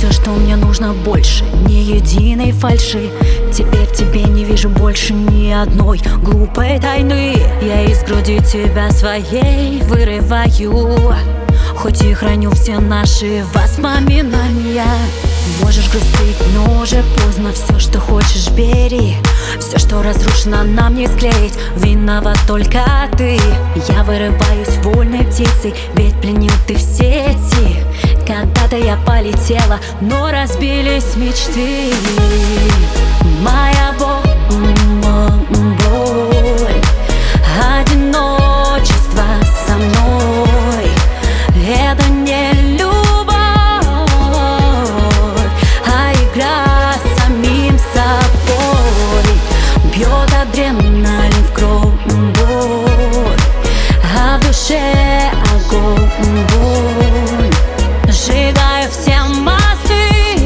кажется, что мне нужно больше, ни единой фальши. Теперь в тебе не вижу больше ни одной глупой тайны. Я из груди тебя своей вырываю, хоть и храню все наши воспоминания. Можешь грустить, но уже поздно. Все, что хочешь, бери. Все, что разрушено, нам не склеить. Виноват только ты. Я вырываюсь вольной птицей, ведь пленил ты в сети. Когда-то я полетела, но разбились мечты. Моя боль, одиночество со мной. Это не любовь, а игра с самим собой. Бьет адреналин в кровь, а в душе огонь. Сжигаю все мосты,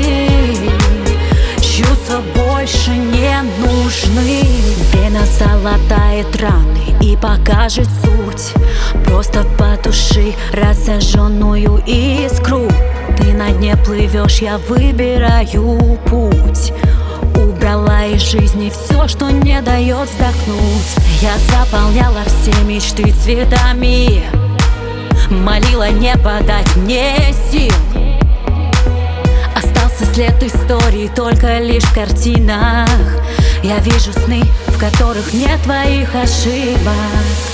чувства больше не нужны. Время залатает раны и покажет суть. Просто потуши рассаженную искру. Ты на дне плывешь, я выбираю путь. Убрала из жизни все, что не дает вздохнуть. Я заполняла все мечты цветами, молила не подать мне сил. Остался след истории только лишь в картинах. Я вижу сны, в которых нет твоих ошибок.